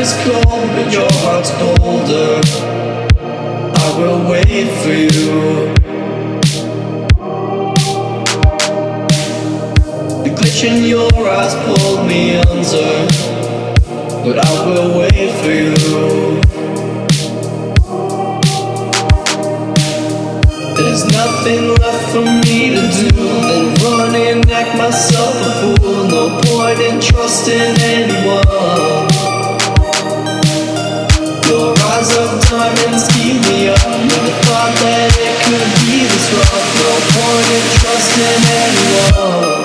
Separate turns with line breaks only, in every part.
is cold, but your heart's colder. I will wait for you. The glitch in your eyes pulled me under, but I will wait for you. There's nothing left for me to do than run and act myself a fool. No point in trusting anyone. Your eyes of diamonds keep me up. Never thought that it could be this rough. No point in trusting anyone.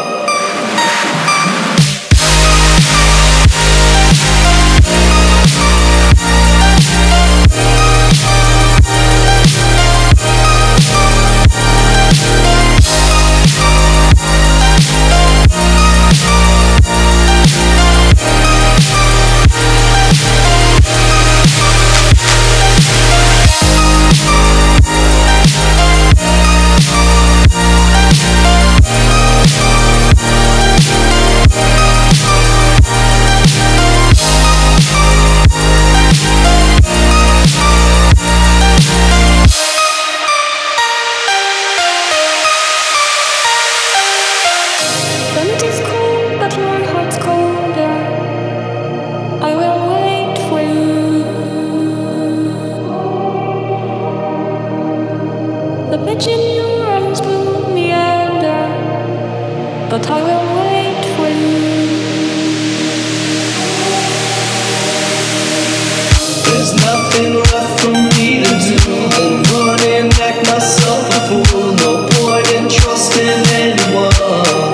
The bitch in your arms pulled me under, but I will wait for you.
There's nothing left for me to do than run and act myself a fool. No point in trusting anyone.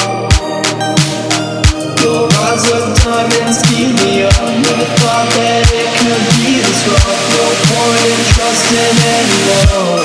Your eyes of diamonds keep me up. Never thought that it could be this rough. No point in trusting anyone.